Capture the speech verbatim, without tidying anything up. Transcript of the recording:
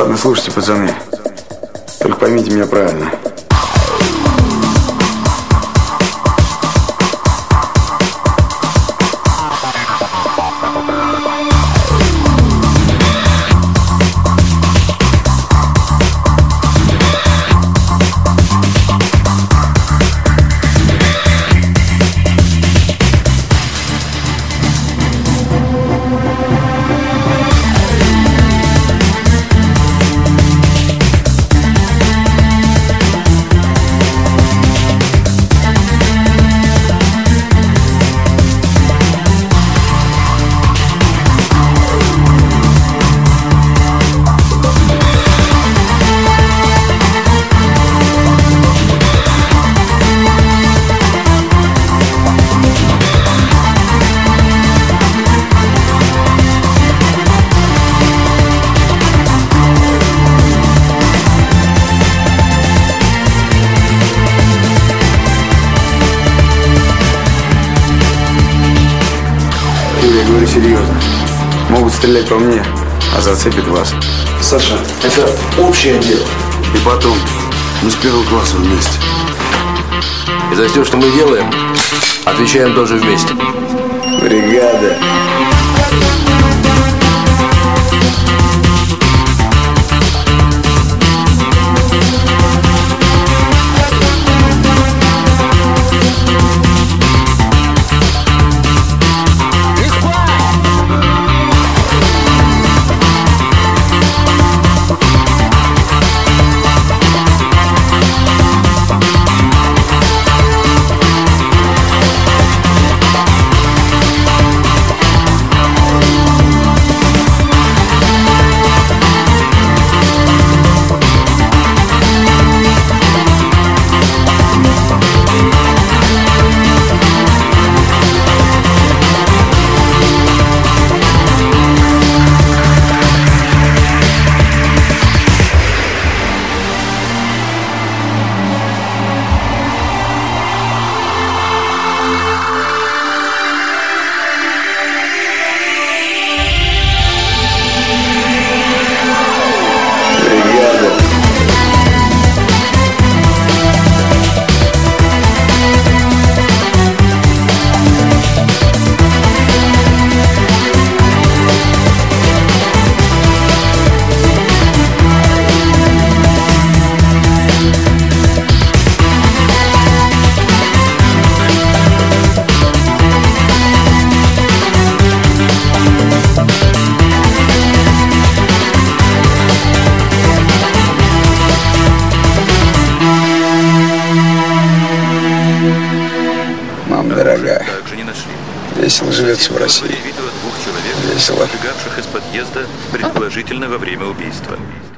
Ладно, слушайте, пацаны. Только поймите меня правильно. Я говорю серьезно. Могут стрелять по мне, а зацепит вас. Саша, это общее дело. И потом, мы с первого класса вместе. И за все, что мы делаем, отвечаем тоже вместе. Бригада. Мама дорогая, весело живется в России. Весело. Из подъезда, предположительно во время убийства.